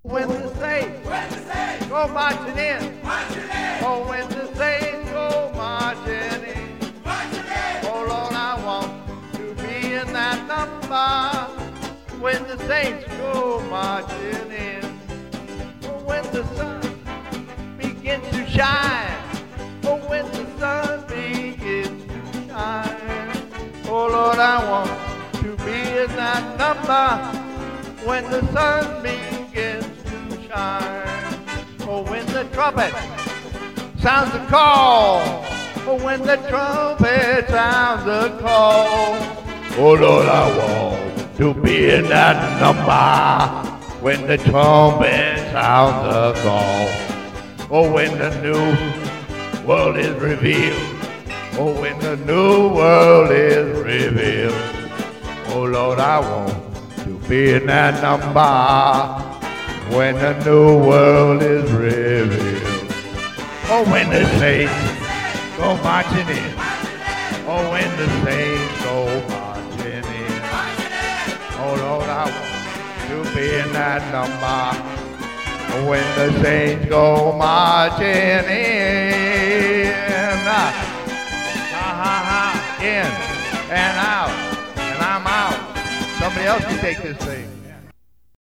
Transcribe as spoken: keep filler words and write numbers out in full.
When the saints When the saints go marching in, marching in, oh, when the saints go marching in, marching in, oh Lord, I want to be in that number. When the saints go marching in, oh, when the sun begins to shine, oh, when the sun begins to shine, oh Lord, I want to be in that number. When the sun begins to shine, oh, when the trumpet sounds the call, oh, when the trumpet sounds the call, oh Lord, I want to be in that number. When the trumpet sounds the call, oh, when the new world is revealed, oh, when the new world is revealed, oh Lord, I want to be in that number. When the new world is revealed, oh, when the saints go marching in, oh, when the saints go marching in, oh Lord, I want to be in that number. Oh, when the saints go marching in, ha ha ha, in and out, and I'm out. Somebody else can take this thing.